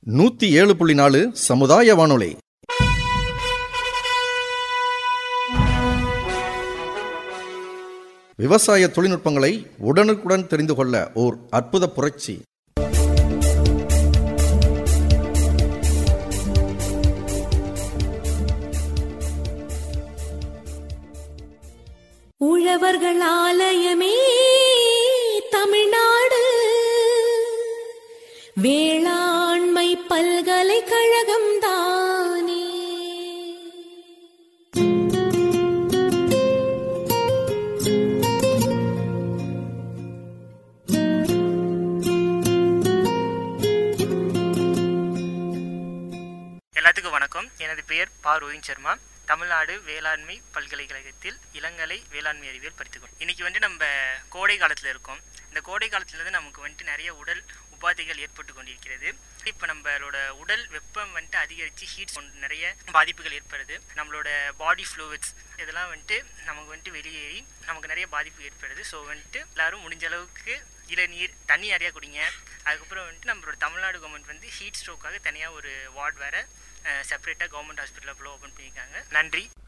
107.4 சமுதாய வானொலி. விவசாய தொழில்நுட்பங்களை உடனுக்குடன் தெரிந்து கொள்ள ஓர் அற்புத புரட்சி. உழவர்கள் ஆலயமே தமிழ்நாடு, வேளாண்மை பல்கலைக்கழகம் தானே. எல்லாத்துக்கும் வணக்கம். எனது பெயர் பா. ரோஹித் சர்மா. தமிழ்நாடு வேளாண்மை பல்கலைக்கழகத்தில் இளங்கலை வேளாண்மை அறிவியல் படித்துக்கோம். இன்னைக்கு நம்ம கோடை காலத்தில் இருக்கோம். இந்த கோடை காலத்துலேருந்து நமக்கு நிறைய உடல் உபாதைகள் ஏற்பட்டு கொண்டிருக்கிறது. இப்போ நம்மளோட உடல் வெப்பம் அதிகரித்து ஹீட் நிறைய பாதிப்புகள் ஏற்படுது. நம்மளோட பாடி ஃப்ளூயிட்ஸ் இதெல்லாம் நமக்கு வெளியேறி நமக்கு நிறைய பாதிப்பு ஏற்படுது. ஸோ எல்லாரும் முடிஞ்ச அளவுக்கு இளநீர், தண்ணி நிறையா குடிங்க. அதுக்கப்புறம் நம்மளோட தமிழ்நாடு கவர்மெண்ட் ஹீட் ஸ்ட்ரோக்காக தனியாக ஒரு வார்டு வேறு செப்பரேட்டாக கவர்மெண்ட் ஹாஸ்பிட்டலில் ஓப்பன் பண்ணியிருக்காங்க. நன்றி.